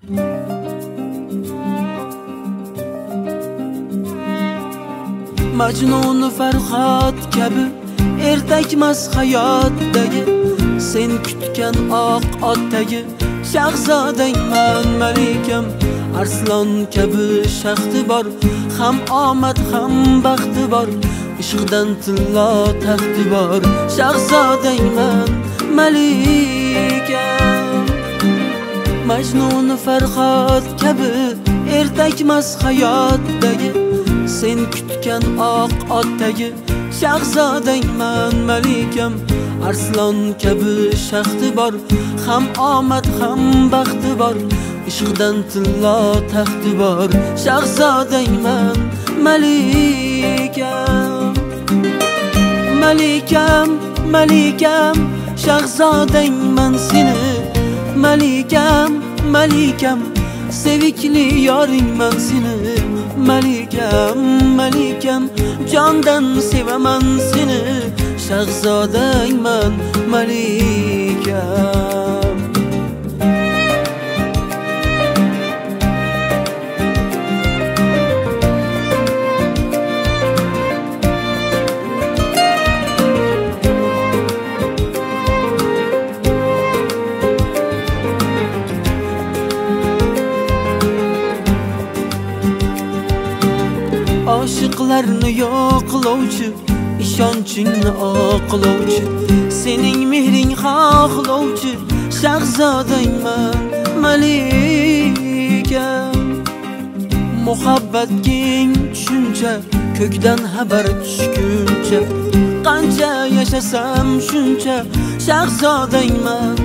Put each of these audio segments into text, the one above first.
Majnun Farhod kabi ertakmas hayotdagi, sen kutgan oq otdagi shahzodangman malikam. Arslon kabi shaxti bor, ham omad ham baxti bor, ishqdan tillo taxti bor, shahzodangman malikam. Majnun Farhod kabi ertakmas hayotdagi, sen kutgan oq otdagi shahzodangman malikam. Arslon kabi shaxti bor, ham omad ham baxti bor, ishqdan tillo taxti bor, shahzodangman malikam. Malikam, malikam, shahzodangman seni, malikam, malikam, sevikli yoringman seni, malikam, malikam, jondan sevaman seni, shahzodangman malikam. Oshiqlarni yo'qlovchi, ishonchingni oqlovchi, sening mehring xohlovchi, shahzodangman malikam. Muhabbat keng tushuncha, ko'kdan xabar tushguncha, qancha yashasam shuncha, shahzodangman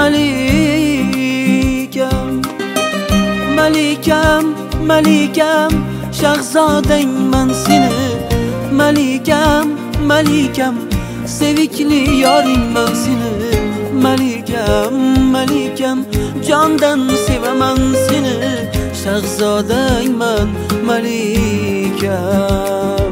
malikam. Malikam, malikam, shahzodangman seni, malikam, malikam, sevikli yoringman seni, malikam, malikam, jondan sevaman seni, shahzodangman malikam.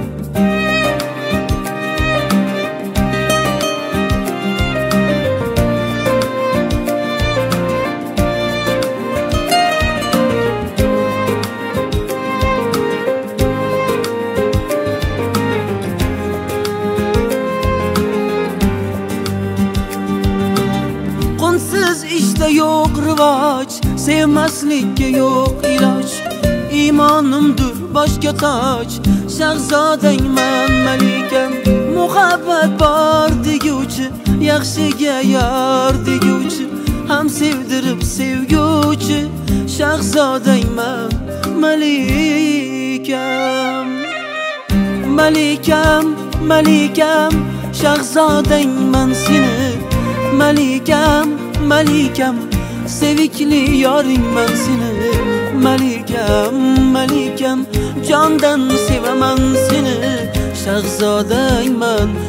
Qonsiz ishda yo'q rivoj, sevmaslikka yo'q iloj, iymonimdir boshga toj, shahzodangman malikam. Muhabbat bor deguvchi, yaxshiga yor deguvchi, ham sevdirib sevguvchi, shahzodangman malikam. Malikam, malikam, shahzodangman seni, malikam, malikam, sevikli yoringman seni, malikam, malikam, jondan sevaman seni, shahzodangman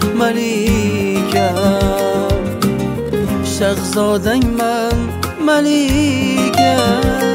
malikam, shahzodangman malikam.